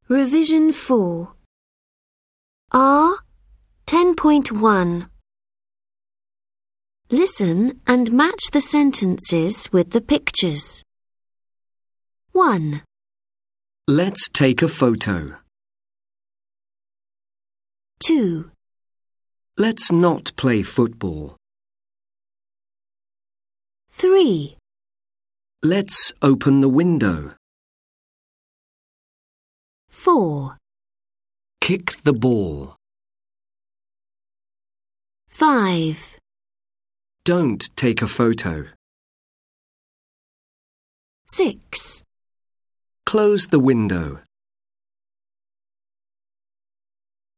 Revision 4. R 10.1. Listen and match the sentences with the pictures. 1. Let's take a photo. 2. Let's not play football. 3. Let's open the window. 4. Kick the ball. 5. Don't take a photo. 6. Close the window.